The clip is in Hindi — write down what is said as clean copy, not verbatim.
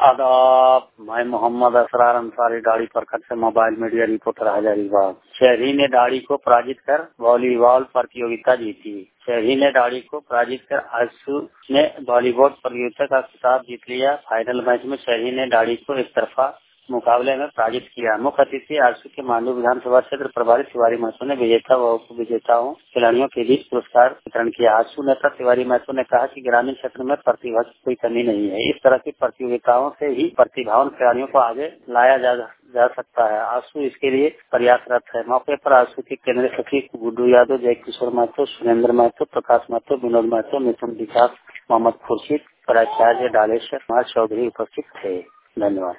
आदाब। मैं मोहम्मद असरार अंसारी दाढ़ी प्रखंड से मोबाइल मीडिया रिपोर्टर हजारीबाग। शहरी ने दाढ़ी को पराजित कर वॉलीबॉल प्रतियोगिता जीती। शहरी ने दाढ़ी को पराजित कर आशु ने वॉलीबॉल प्रतियोगिता का खिताब जीत लिया। फाइनल मैच में शहरी ने दाढ़ी को एक तरफा मुकाबले में पराजित किया। मुख्य अतिथि आशु के मांडू विधानसभा क्षेत्र प्रभारी तिवारी महतो ने विजेता व उप विजेताओं खिलाड़ियों के बीच पुरस्कार वितरण किया। आशु नेता तिवारी महतो ने कहा कि ग्रामीण क्षेत्र में प्रतिभा की कोई कमी नहीं है। इस तरह की प्रतियोगिताओं से ही प्रतिभावान खिलाड़ियों को आगे लाया जा सकता है। आशु इसके लिए प्रयासरत है। मौके पर आशु के केंद्रीय सचिव गुड्डू यादव, जय किशोर महतो, सुरेंद्र महतो, प्रकाश महतो, विनोद महतो, मिथुन विकास, मोहम्मद खुर्शीद, प्राचार्य डालेश्वर कुमार चौधरी उपस्थित थे। धन्यवाद।